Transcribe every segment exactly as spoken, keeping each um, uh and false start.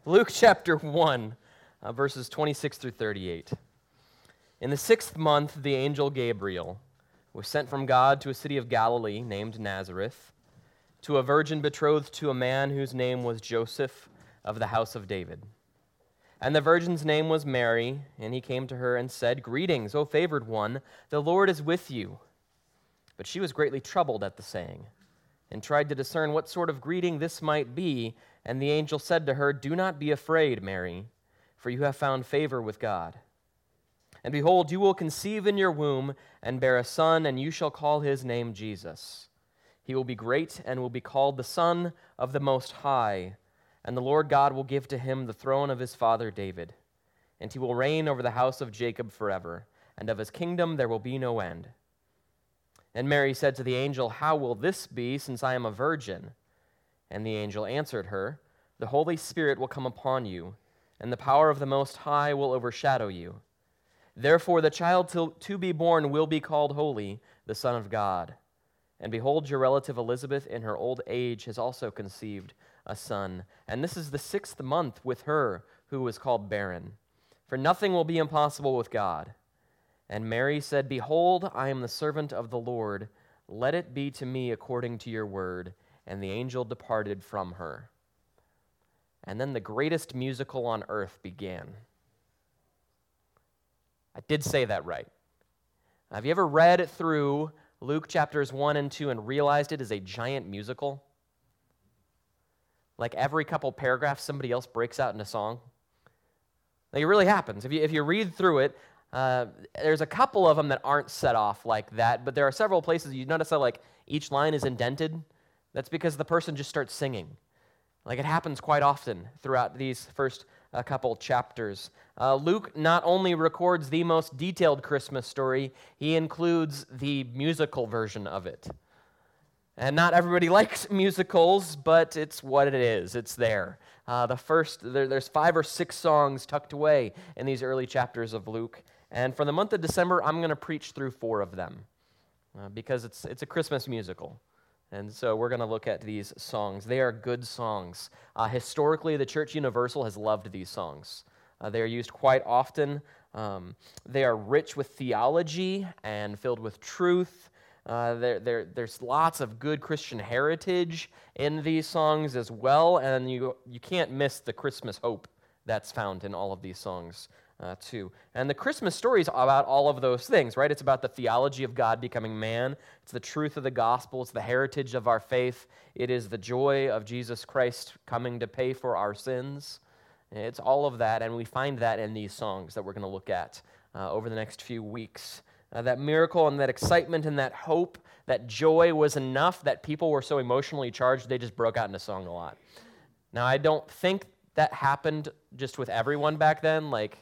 Luke chapter one, uh, verses twenty-six through thirty-eight. In the sixth month, the angel Gabriel was sent from God to a city of Galilee named Nazareth, to a virgin betrothed to a man whose name was Joseph of the house of David. And the virgin's name was Mary, and he came to her and said, "Greetings, O favored one, the Lord is with you." But she was greatly troubled at the saying, and tried to discern what sort of greeting this might be. And the angel said to her, "Do not be afraid, Mary, for you have found favor with God. And behold, you will conceive in your womb and bear a son, and you shall call his name Jesus. He will be great and will be called the Son of the Most High. And the Lord God will give to him the throne of his father David. And he will reign over the house of Jacob forever, and of his kingdom there will be no end." And Mary said to the angel, "How will this be, since I am a virgin?" And the angel answered her, "The Holy Spirit will come upon you, and the power of the Most High will overshadow you. Therefore the child to, to be born will be called Holy, the Son of God. And behold, your relative Elizabeth in her old age has also conceived a son. And this is the sixth month with her who was called barren. For nothing will be impossible with God." And Mary said, "Behold, I am the servant of the Lord. Let it be to me according to your word." And the angel departed from her. And then the greatest musical on earth began. I did say that right. Have you ever read through Luke chapters one and two and realized it is a giant musical? Like every couple paragraphs, somebody else breaks out into song. Like it really happens. If you, if you read through it, uh, there's a couple of them that aren't set off like that, but there are several places you notice that like each line is indented. That's because the person just starts singing. Like it happens quite often throughout these first uh, couple chapters. Uh, Luke not only records the most detailed Christmas story, he includes the musical version of it. And not everybody likes musicals, but it's what it is. It's there. Uh, the first, there, there's five or six songs tucked away in these early chapters of Luke. And for the month of December, I'm going to preach through four of them uh, because it's it's a Christmas musical. And so we're going to look at these songs. They are good songs. Uh, historically, the Church Universal has loved these songs. Uh, they are used quite often. Um, they are rich with theology and filled with truth. Uh, there, there, there's lots of good Christian heritage in these songs as well, and you you can't miss the Christmas hope that's found in all of these songs uh, too. And the Christmas story is about all of those things, right? It's about the theology of God becoming man. It's the truth of the gospel. It's the heritage of our faith. It is the joy of Jesus Christ coming to pay for our sins. It's all of that, and we find that in these songs that we're going to look at uh, over the next few weeks. Uh, that miracle and that excitement and that hope, that joy was enough that people were so emotionally charged they just broke out into song a lot. Now, I don't think that happened just with everyone back then. Like,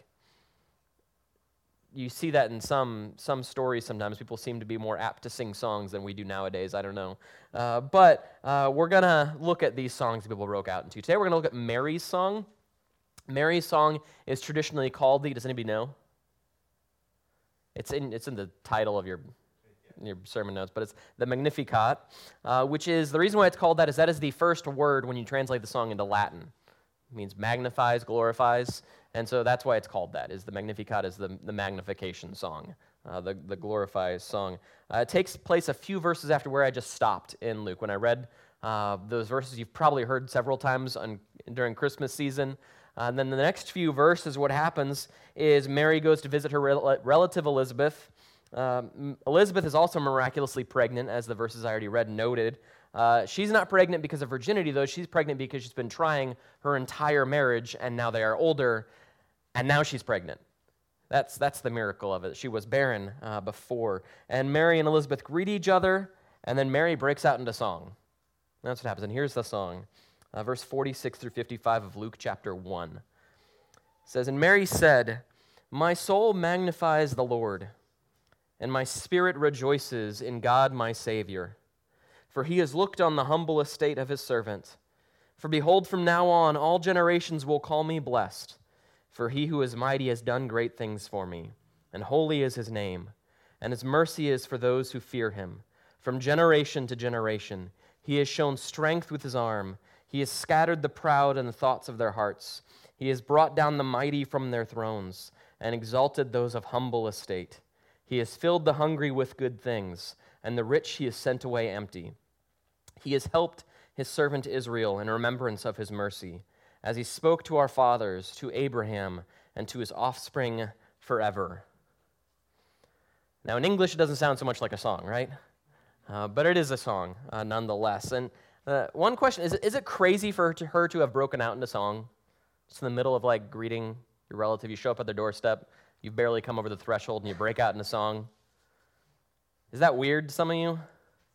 you see that in some some stories sometimes. People seem to be more apt to sing songs than we do nowadays. I don't know. Uh, but uh, we're going to look at these songs that people broke out into. Today we're going to look at Mary's song. Mary's song is traditionally called the, does anybody know? It's in it's in the title of your your sermon notes, but it's the Magnificat, uh, which is, the reason why it's called that is that is the first word when you translate the song into Latin. It means magnifies, glorifies, and so that's why it's called that, is the Magnificat is the, the magnification song, uh, the, the glorifies song. Uh, it takes place a few verses after where I just stopped in Luke. When I read uh, those verses, you've probably heard several times on, during Christmas season. Uh, and then the next few verses, what happens is Mary goes to visit her rel- relative Elizabeth. Um, Elizabeth is also miraculously pregnant, as the verses I already read noted. Uh, she's not pregnant because of virginity, though. She's pregnant because she's been trying her entire marriage, and now they are older, and now she's pregnant. That's that's the miracle of it. She was barren uh, before. And Mary and Elizabeth greet each other, and then Mary breaks out into song. That's what happens, and here's the song. Uh, verse forty-six through fifty-five of Luke chapter one. It says, "And Mary said, 'My soul magnifies the Lord, and my spirit rejoices in God my Savior. For he has looked on the humble estate of his servant. For behold, from now on all generations will call me blessed. For he who is mighty has done great things for me, and holy is his name, and his mercy is for those who fear him. From generation to generation he has shown strength with his arm. He has scattered the proud in the thoughts of their hearts. He has brought down the mighty from their thrones and exalted those of humble estate. He has filled the hungry with good things, and the rich he has sent away empty. He has helped his servant Israel in remembrance of his mercy, as he spoke to our fathers, to Abraham, and to his offspring forever. Now, in English, it doesn't sound so much like a song, right? Uh, but it is a song, uh, nonetheless. And uh, one question, is it, is it crazy for her to, her to have broken out into song? Just in the middle of, like, greeting your relative. You show up at their doorstep, you've barely come over the threshold, and you break out into song. Is that weird to some of you?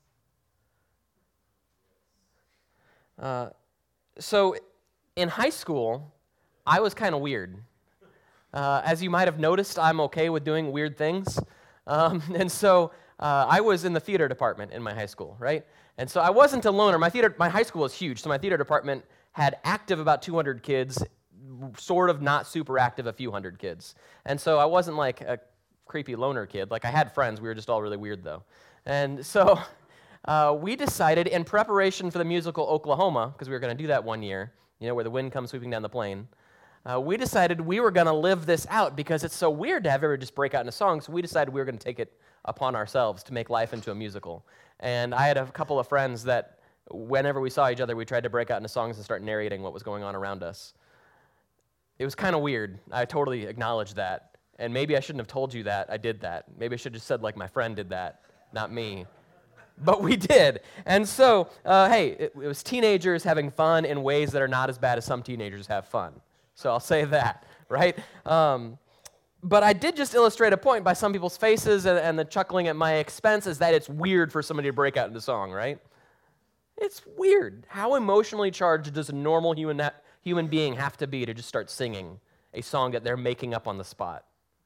Uh, so, in high school, I was kind of weird. Uh, as you might have noticed, I'm okay with doing weird things. Um, and so uh, I was in the theater department in my high school, right? And so I wasn't a loner. My theater, my high school was huge, so my theater department had active about two hundred kids, sort of not super active a few hundred kids. And so I wasn't like a creepy loner kid. Like I had friends. We were just all really weird, though. And so uh, we decided in preparation for the musical Oklahoma, because we were going to do that one year, you know, where the wind comes sweeping down the plain, uh, we decided we were going to live this out because it's so weird to have everyone just break out into songs. So we decided we were going to take it upon ourselves to make life into a musical. And I had a couple of friends that whenever we saw each other, we tried to break out into songs and start narrating what was going on around us. It was kind of weird. I totally acknowledge that. And maybe I shouldn't have told you that I did that. Maybe I should have just said, like, my friend did that, not me. But we did. And so, uh, hey, it, it was teenagers having fun in ways that are not as bad as some teenagers have fun. So I'll say that, right? Um, but I did just illustrate a point by some people's faces and, and the chuckling at my expense is that it's weird for somebody to break out into song, right? It's weird. How emotionally charged does a normal human ha- human being have to be to just start singing a song that they're making up on the spot?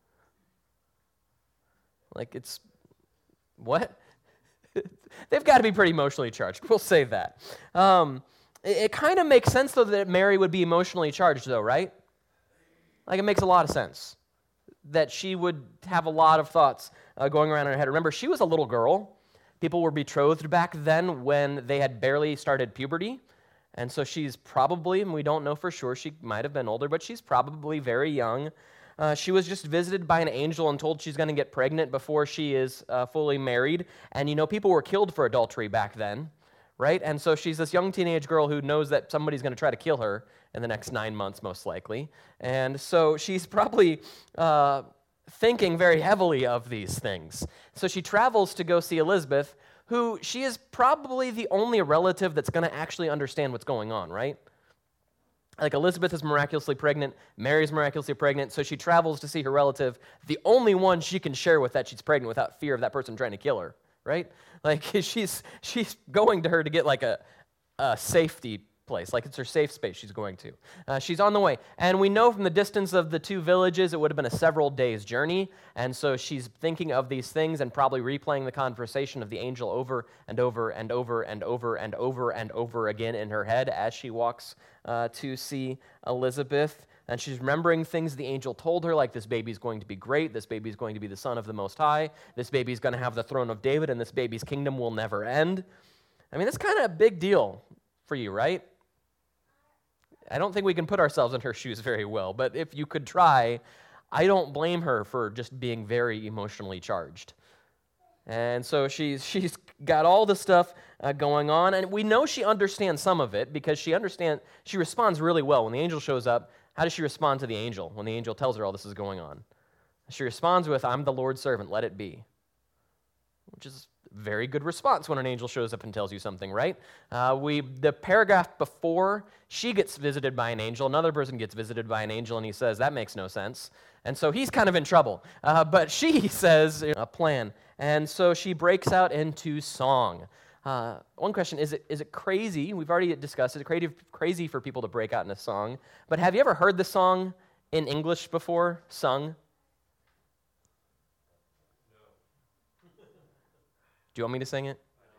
Like, it's, what? They've got to be pretty emotionally charged. We'll say that. Um, it it kind of makes sense, though, that Mary would be emotionally charged, though, right? Like, it makes a lot of sense that she would have a lot of thoughts uh, going around in her head. Remember, she was a little girl. People were betrothed back then when they had barely started puberty. And so she's probably, and we don't know for sure, she might have been older, but she's probably very young. Uh, she was just visited by an angel and told she's going to get pregnant before she is uh, fully married. And, you know, people were killed for adultery back then, right? And so she's this young teenage girl who knows that somebody's going to try to kill her in the next nine months, most likely. And so she's probably uh, thinking very heavily of these things. So she travels to go see Elizabeth, who she is probably the only relative that's going to actually understand what's going on, right? Like Elizabeth is miraculously pregnant, Mary's miraculously pregnant, so she travels to see her relative, the only one she can share with that she's pregnant without fear of that person trying to kill her, right? Like she's she's going to her to get like a, a safety place, like it's her safe space she's going to. Uh, she's on the way, and we know from the distance of the two villages it would have been a several days journey, and so she's thinking of these things and probably replaying the conversation of the angel over and over and over and over and over and over again in her head as she walks uh, to see Elizabeth. And she's remembering things the angel told her, like this baby's going to be great, this baby's going to be the son of the Most High, this baby's going to have the throne of David, and this baby's kingdom will never end. I mean, that's kind of a big deal for you, right? I don't think we can put ourselves in her shoes very well, but if you could try, I don't blame her for just being very emotionally charged. And so she's she's got all the stuff uh, going on, and we know she understands some of it because she understand she responds really well when the angel shows up. How does she respond to the angel when the angel tells her all this is going on? She responds with, "I'm the Lord's servant, let it be," which is a very good response when an angel shows up and tells you something, right? Uh, we the paragraph before, she gets visited by an angel, another person gets visited by an angel, and he says, that makes no sense. And so he's kind of in trouble. Uh, but she says, a plan. And so she breaks out into song. Uh, one question, is it is it crazy? We've already discussed, is it crazy, crazy for people to break out in a song? But have you ever heard the song in English before, sung? Do you want me to sing it?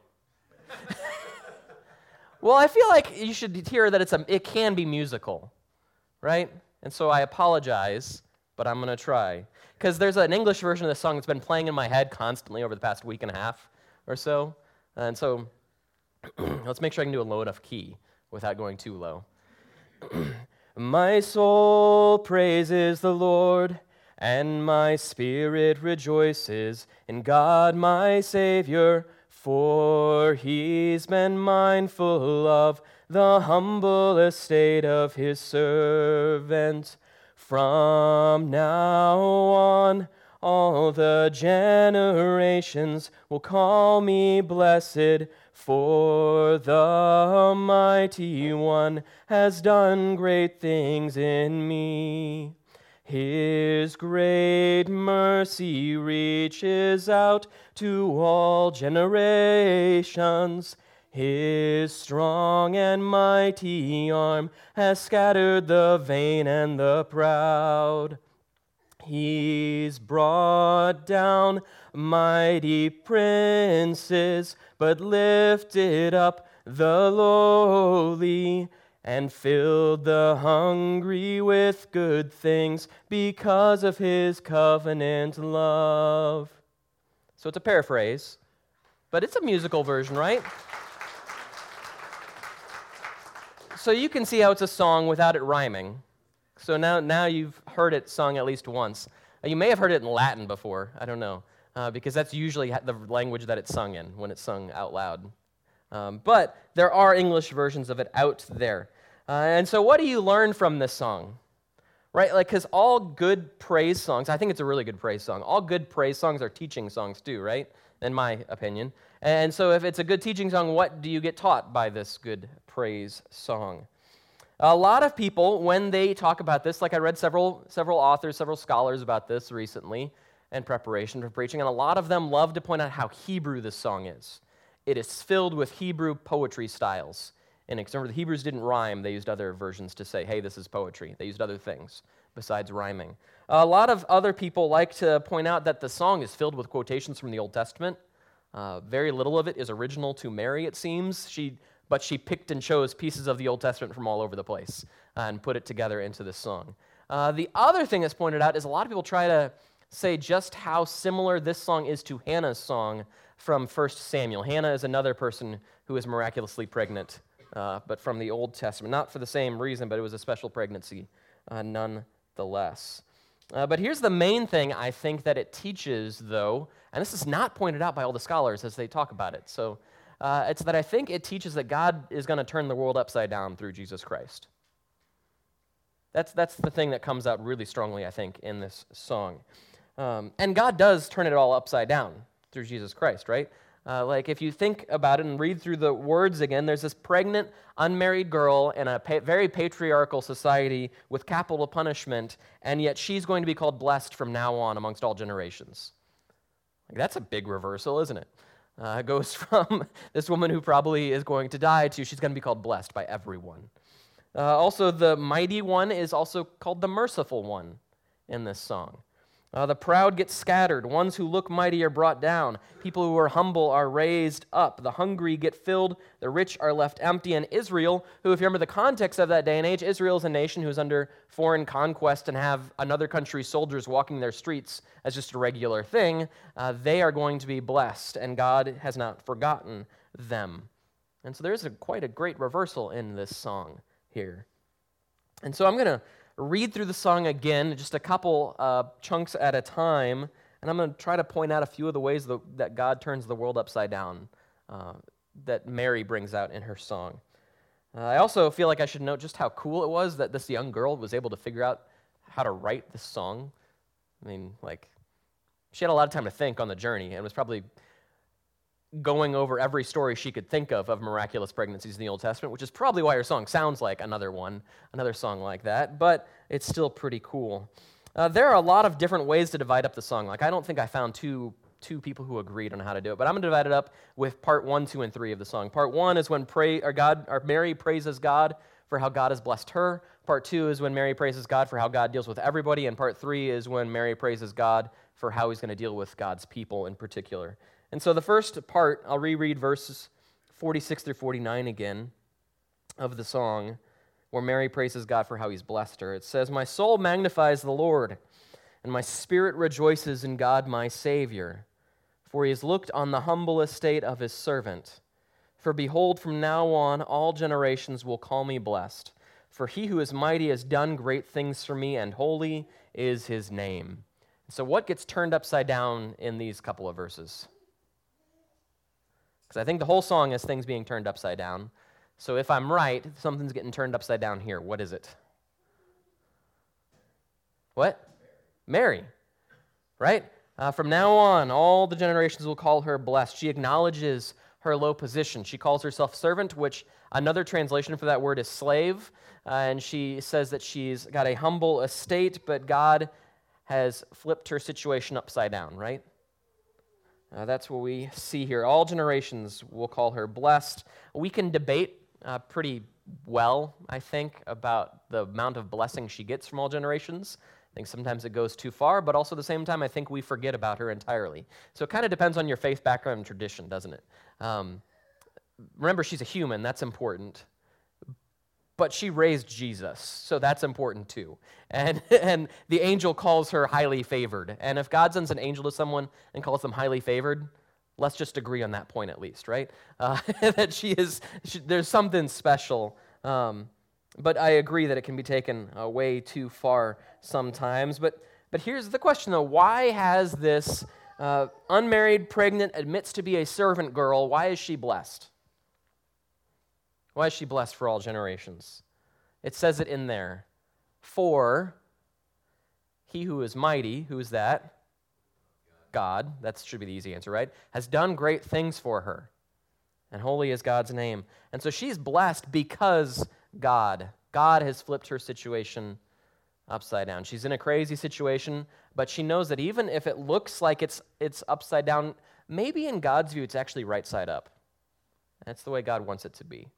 Well, I feel like you should hear that it's a, it can be musical, right? And so I apologize, but I'm going to try. Because there's an English version of the song that's been playing in my head constantly over the past week and a half or so. And so let's make sure I can do a low enough key without going too low. My soul praises the Lord, and my spirit rejoices in God my Savior, for he's been mindful of the humble estate of his servant. From now on, all the generations will call me blessed, for the Mighty One has done great things in me. His great mercy reaches out to all generations. His strong and mighty arm has scattered the vain and the proud. He's brought down mighty princes, but lifted up the lowly, and filled the hungry with good things because of his covenant love. So it's a paraphrase, but it's a musical version, right? So you can see how it's a song without it rhyming. So now, now you've heard it sung at least once. You may have heard it in Latin before, I don't know, uh, because that's usually the language that it's sung in when it's sung out loud. Um, but there are English versions of it out there. Uh, and so what do you learn from this song? Right, like, because all good praise songs, I think it's a really good praise song. All good praise songs are teaching songs too, right? In my opinion. And so if it's a good teaching song, what do you get taught by this good praise song? A lot of people, when they talk about this, like I read several several authors, several scholars about this recently in preparation for preaching, and a lot of them love to point out how Hebrew this song is. It is filled with Hebrew poetry styles. And remember, the Hebrews didn't rhyme. They used other versions to say, hey, this is poetry. They used other things besides rhyming. A lot of other people like to point out that the song is filled with quotations from the Old Testament. Uh, very little of it is original to Mary, it seems. She, but she picked and chose pieces of the Old Testament from all over the place and put it together into this song. Uh, the other thing that's pointed out is a lot of people try to say just how similar this song is to Hannah's song from First Samuel. Hannah is another person who is miraculously pregnant, uh, but from the Old Testament. Not for the same reason, but it was a special pregnancy uh, nonetheless. Uh, but here's the main thing I think that it teaches, though, and this is not pointed out by all the scholars as they talk about it. So uh, it's that I think it teaches that God is going to turn the world upside down through Jesus Christ. That's, that's the thing that comes out really strongly, I think, in this song. Um, and God does turn it all upside down through Jesus Christ, right? Uh, like, if you think about it and read through the words again, there's this pregnant, unmarried girl in a pa- very patriarchal society with capital punishment, and yet she's going to be called blessed from now on amongst all generations. Like, that's a big reversal, isn't it? Uh, it goes from this woman who probably is going to die to she's going to be called blessed by everyone. Uh, also, the mighty one is also called the merciful one in this song. Uh, the proud get scattered. Ones who look mighty are brought down. People who are humble are raised up. The hungry get filled. The rich are left empty. And Israel, who, if you remember the context of that day and age, Israel is a nation who's under foreign conquest and have another country's soldiers walking their streets as just a regular thing. Uh, they are going to be blessed, and God has not forgotten them. And so there's a, quite a great reversal in this song here. And so I'm going to read through the song again, just a couple uh, chunks at a time, and I'm going to try to point out a few of the ways that, that God turns the world upside down uh, that Mary brings out in her song. Uh, I also feel like I should note just how cool it was that this young girl was able to figure out how to write this song. I mean, like, she had a lot of time to think on the journey and was probably going over every story she could think of of miraculous pregnancies in the Old Testament, which is probably why her song sounds like another one, another song like that, but it's still pretty cool. Uh, there are a lot of different ways to divide up the song. Like, I don't think I found two two people who agreed on how to do it, but I'm going to divide it up with part one, two, and three of the song. Part one is when pray, or God, or Mary praises God for how God has blessed her. Part two is when Mary praises God for how God deals with everybody, and part three is when Mary praises God for how he's going to deal with God's people in particular. And so the first part, I'll reread verses forty-six through forty-nine again of the song, where Mary praises God for how he's blessed her. It says, "My soul magnifies the Lord, and my spirit rejoices in God my Savior, for he has looked on the humble estate of his servant. For behold, from now on all generations will call me blessed. For he who is mighty has done great things for me, and holy is his name. So what gets turned upside down in these couple of verses? Because I think the whole song is things being turned upside down. So if I'm right, something's getting turned upside down here. What is it? What? Mary, right? Uh, from now on, all the generations will call her blessed. She acknowledges her low position. She calls herself servant, which another translation for that word is slave. Uh, and she says that she's got a humble estate, but God has flipped her situation upside down, right? Uh, that's what we see here. All generations will call her blessed. We can debate uh, pretty well, I think, about the amount of blessing she gets from all generations. I think sometimes it goes too far, but also at the same time, I think we forget about her entirely. So it kind of depends on your faith background and tradition, doesn't it? Um, remember, she's a human. That's important. But she raised Jesus, so that's important too. And, and the angel calls her highly favored. And if God sends an angel to someone and calls them highly favored, let's just agree on that point at least, right? Uh, that she is, she, there's something special. Um, but I agree that it can be taken uh, way too far sometimes. But, but here's the question, though. Why has this uh, unmarried, pregnant, admits to be a servant girl, why is she blessed? Why is she blessed for all generations? It says it in there. For he who is mighty, who is that? God. That should be the easy answer, right? Has done great things for her. And holy is God's name. And so she's blessed because God. God has flipped her situation upside down. She's in a crazy situation, but she knows that even if it looks like it's it's upside down, maybe in God's view it's actually right side up. That's the way God wants it to be.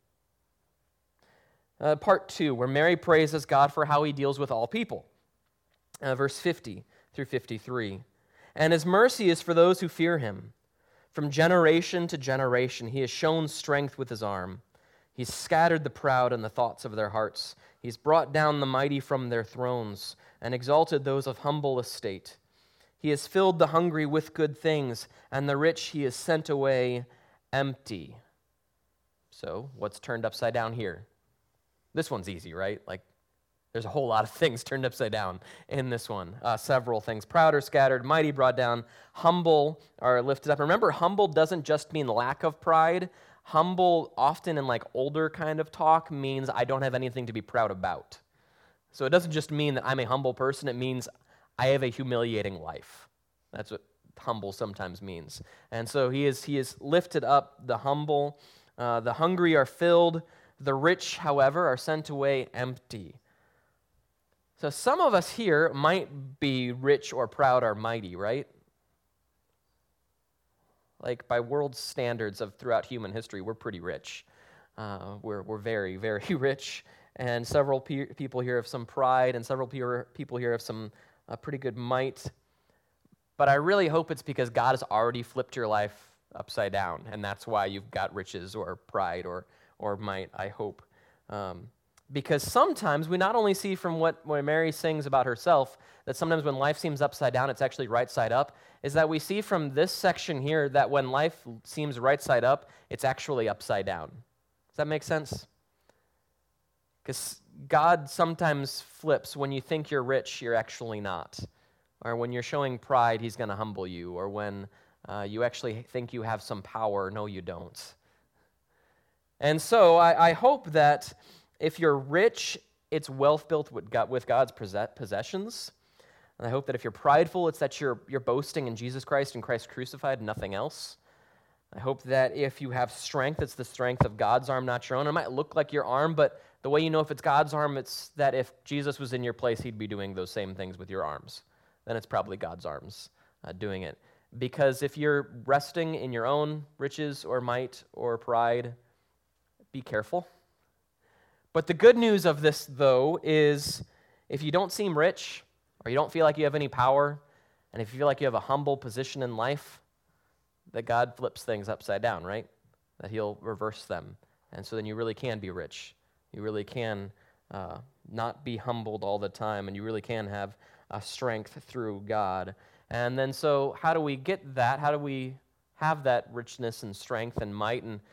Uh, part two, where Mary praises God for how he deals with all people. Uh, verse fifty through fifty-three. And his mercy is for those who fear him. From generation to generation, he has shown strength with his arm. He's scattered the proud in the thoughts of their hearts. He's brought down the mighty from their thrones and exalted those of humble estate. He has filled the hungry with good things, and the rich he has sent away empty. So, what's turned upside down here? This one's easy, right? Like, there's a whole lot of things turned upside down in this one. Uh, several things. Proud are scattered, mighty brought down, humble are lifted up. Remember, humble doesn't just mean lack of pride. Humble, often in like older kind of talk, means I don't have anything to be proud about. So it doesn't just mean that I'm a humble person. It means I have a humiliating life. That's what humble sometimes means. And so he is, he is lifted up, the humble. Uh, the hungry are filled. The rich, however, are sent away empty. So some of us here might be rich or proud or mighty, right? Like by world standards of throughout human history, we're pretty rich. Uh, we're we're very, very rich. And several pe- people here have some pride, and several pe- people here have some uh, pretty good might. But I really hope it's because God has already flipped your life upside down, and that's why you've got riches or pride or or might, I hope. Um, because sometimes we not only see from what when Mary sings about herself, that sometimes when life seems upside down, it's actually right side up, is that we see from this section here that when life seems right side up, it's actually upside down. Does that make sense? Because God sometimes flips. When you think you're rich, you're actually not. Or when you're showing pride, he's going to humble you. Or when uh, you actually think you have some power, no, you don't. And so I, I hope that if you're rich, it's wealth built with, God, with God's possessions. And I hope that if you're prideful, it's that you're, you're boasting in Jesus Christ and Christ crucified and nothing else. I hope that if you have strength, it's the strength of God's arm, not your own. It might look like your arm, but the way you know if it's God's arm, it's that if Jesus was in your place, he'd be doing those same things with your arms. Then it's probably God's arms uh, doing it. Because if you're resting in your own riches or might or pride, be careful. But the good news of this, though, is if you don't seem rich or you don't feel like you have any power, and if you feel like you have a humble position in life, that God flips things upside down, right? That he'll reverse them. And so then you really can be rich. You really can uh, not be humbled all the time, and you really can have uh, strength through God. And then so how do we get that? How do we have that richness and strength and might? And I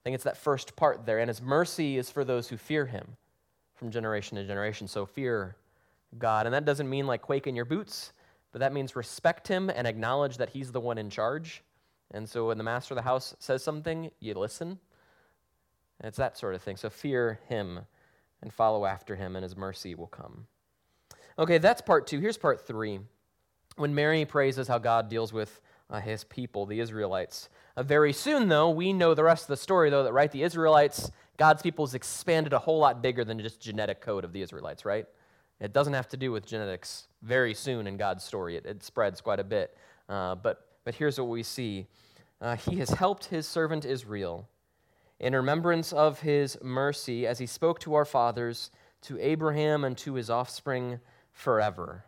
think it's that first part there. And his mercy is for those who fear him from generation to generation. So fear God. And that doesn't mean like quake in your boots, but that means respect him and acknowledge that he's the one in charge. And so when the master of the house says something, you listen. And it's that sort of thing. So fear him and follow after him, and his mercy will come. Okay, that's part two. Here's part three. When Mary praises how God deals with uh, his people, the Israelites. Uh, very soon, though, we know the rest of the story, though, that, right, the Israelites, God's people is expanded a whole lot bigger than just genetic code of the Israelites, right? It doesn't have to do with genetics very soon in God's story. It, it spreads quite a bit. Uh, but, but here's what we see. Uh, he has helped his servant Israel in remembrance of his mercy as he spoke to our fathers, to Abraham and to his offspring forever.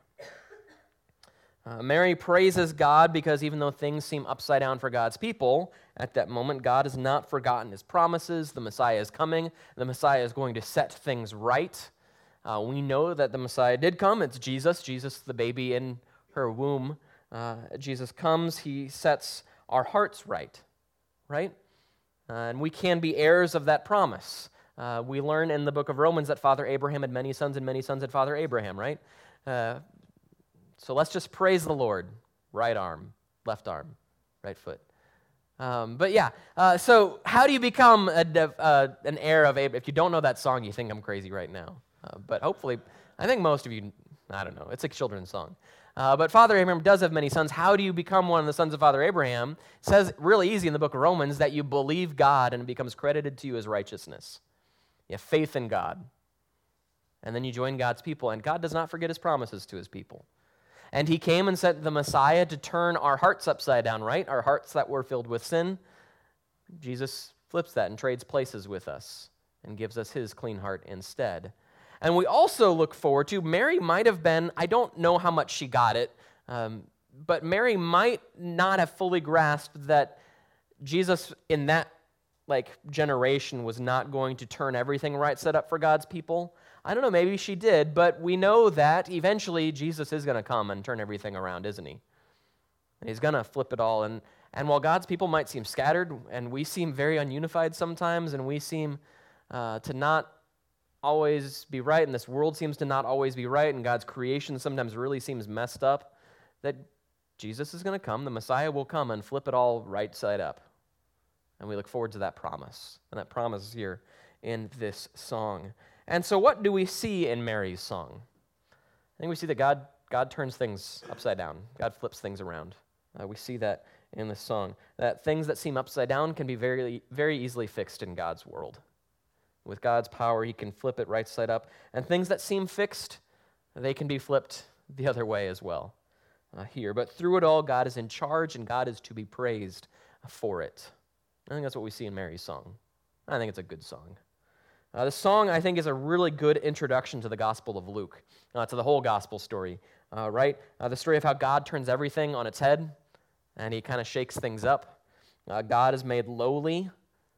Uh, Mary praises God because even though things seem upside down for God's people, at that moment, God has not forgotten his promises. The Messiah is coming. The Messiah is going to set things right. Uh, we know that the Messiah did come. It's Jesus. Jesus, the baby in her womb. Uh, Jesus comes. He sets our hearts right, right? Uh, and we can be heirs of that promise. Uh, we learn in the book of Romans that Father Abraham had many sons and many sons had Father Abraham, right? Uh, so let's just praise the Lord. Right arm, left arm, right foot. Um, but yeah, uh, so how do you become a, uh, an heir of Abraham? If you don't know that song, you think I'm crazy right now. Uh, but hopefully, I think most of you, I don't know, it's a children's song. Uh, but Father Abraham does have many sons. How do you become one of the sons of Father Abraham? It says really easy in the book of Romans that you believe God and it becomes credited to you as righteousness. You have faith in God. And then you join God's people. And God does not forget his promises to his people. And he came and sent the Messiah to turn our hearts upside down, right? Our hearts that were filled with sin. Jesus flips that and trades places with us and gives us his clean heart instead. And we also look forward to, Mary might have been, I don't know how much she got it, um, but Mary might not have fully grasped that Jesus in that like generation was not going to turn everything right set up for God's people. I don't know, maybe she did, but we know that eventually Jesus is going to come and turn everything around, isn't he? And he's going to flip it all. And, and while God's people might seem scattered, and we seem very ununified sometimes, and we seem uh, to not always be right, and this world seems to not always be right, and God's creation sometimes really seems messed up, that Jesus is going to come, the Messiah will come and flip it all right side up. And we look forward to that promise. And that promise is here in this song. And so what do we see in Mary's song? I think we see that God, God turns things upside down. God flips things around. Uh, we see that in this song. That things that seem upside down can be very, very easily fixed in God's world. With God's power, he can flip it right side up. And things that seem fixed, they can be flipped the other way as well uh, here. But through it all, God is in charge, and God is to be praised for it. I think that's what we see in Mary's song. I think it's a good song. Uh, the song, I think, is a really good introduction to the Gospel of Luke, uh, to the whole gospel story, uh, right? Uh, the story of how God turns everything on its head, and he kind of shakes things up. Uh, God is made lowly.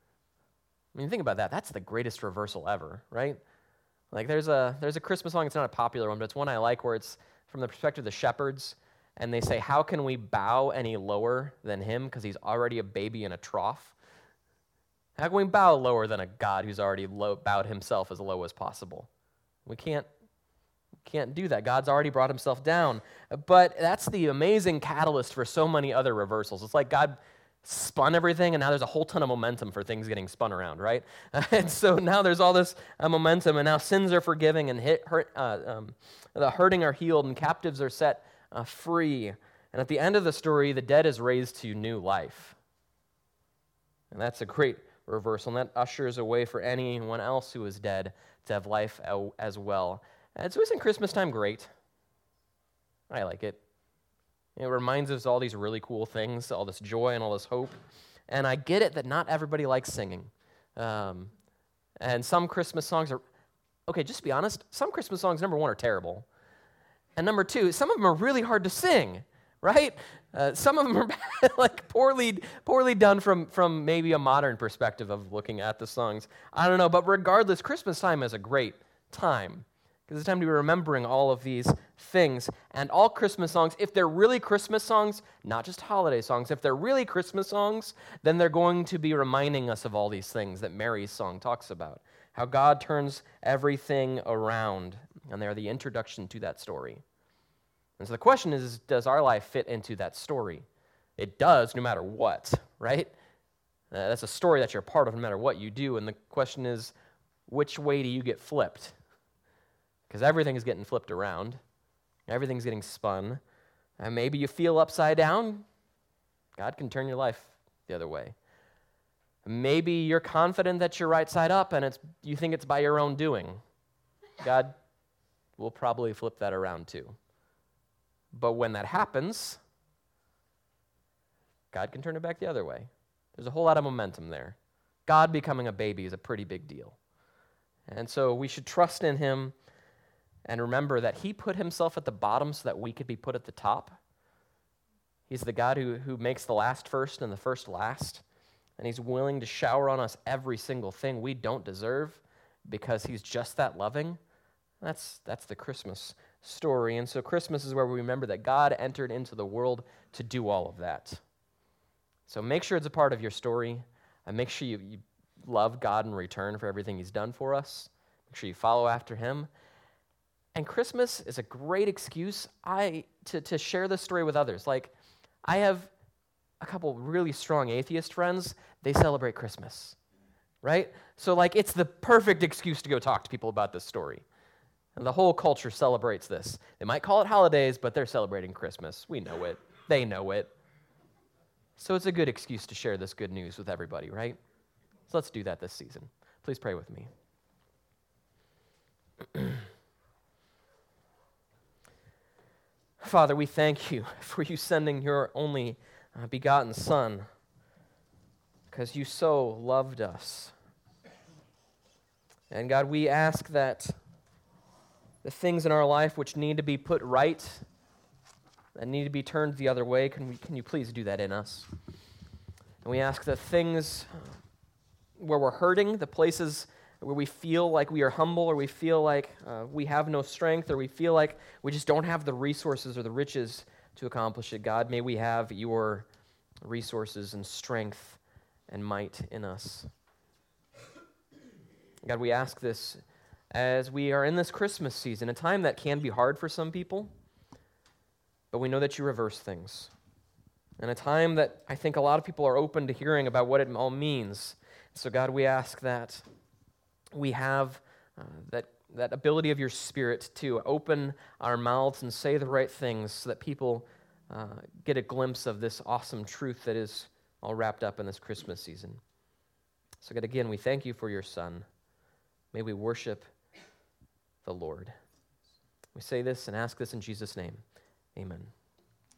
I mean, think about that. That's the greatest reversal ever, right? Like, there's a there's a Christmas song. It's not a popular one, but it's one I like where it's from the perspective of the shepherds, and they say, how can we bow any lower than him because he's already a baby in a trough? How can we bow lower than a God who's already low, bowed himself as low as possible? We can't, can't do that. God's already brought himself down. But that's the amazing catalyst for so many other reversals. It's like God spun everything, and now there's a whole ton of momentum for things getting spun around, right? And so now there's all this uh, momentum, and now sins are forgiving, and hit, hurt, uh, um, the hurting are healed, and captives are set uh, free. And at the end of the story, the dead is raised to new life. And that's a great reversal, and that ushers a way for anyone else who is dead to have life as well. And so isn't Christmas time great? I like it. It reminds us of all these really cool things, all this joy and all this hope. And I get it that not everybody likes singing. Um, and some Christmas songs are, okay, just to be honest, some Christmas songs, number one, are terrible. And number two, some of them are really hard to sing, right? Uh, some of them are like poorly poorly done from, from maybe a modern perspective of looking at the songs. I don't know, but regardless, Christmas time is a great time. because it's time to be remembering all of these things. And all Christmas songs, if they're really Christmas songs, not just holiday songs, if they're really Christmas songs, then they're going to be reminding us of all these things that Mary's song talks about, how God turns everything around, and they're the introduction to that story. And so the question is, does our life fit into that story? It does, no matter what, right? Uh, that's a story that you're a part of no matter what you do, and the question is, which way do you get flipped? Because everything is getting flipped around. Everything's getting spun. And maybe you feel upside down. God can turn your life the other way. Maybe you're confident that you're right side up and it's you think it's by your own doing. God will probably flip that around too. But when that happens, God can turn it back the other way. There's a whole lot of momentum there. God becoming a baby is a pretty big deal. And so we should trust in him and remember that he put himself at the bottom so that we could be put at the top. He's the God who, who makes the last first and the first last. And he's willing to shower on us every single thing we don't deserve because he's just that loving. That's, that's the Christmas story. And so Christmas is where we remember that God entered into the world to do all of that. So make sure it's a part of your story, and make sure you, you love God in return for everything he's done for us. Make sure you follow after him. And Christmas is a great excuse I to, to share this story with others. Like, I have a couple really strong atheist friends. They celebrate Christmas, right? So, like, it's the perfect excuse to go talk to people about this story. And the whole culture celebrates this. They might call it holidays, but they're celebrating Christmas. We know it. They know it. So it's a good excuse to share this good news with everybody, right? So let's do that this season. Please pray with me. Father, we thank you for you sending your only uh, begotten Son, because you so loved us. And God, we ask that the things in our life which need to be put right, that need to be turned the other way, can we, can you please do that in us? And we ask that things where we're hurting, the places where we feel like we are humble, or we feel like uh, we have no strength, or we feel like we just don't have the resources or the riches to accomplish it, God, may we have your resources and strength and might in us. God, we ask this as we are in this Christmas season, a time that can be hard for some people, but we know that you reverse things. And a time that I think a lot of people are open to hearing about what it all means. So God, we ask that we have uh, that, that ability of your Spirit to open our mouths and say the right things so that people uh, get a glimpse of this awesome truth that is all wrapped up in this Christmas season. So God, again, we thank you for your Son. May we worship the Lord. We say this and ask this in Jesus' name. Amen.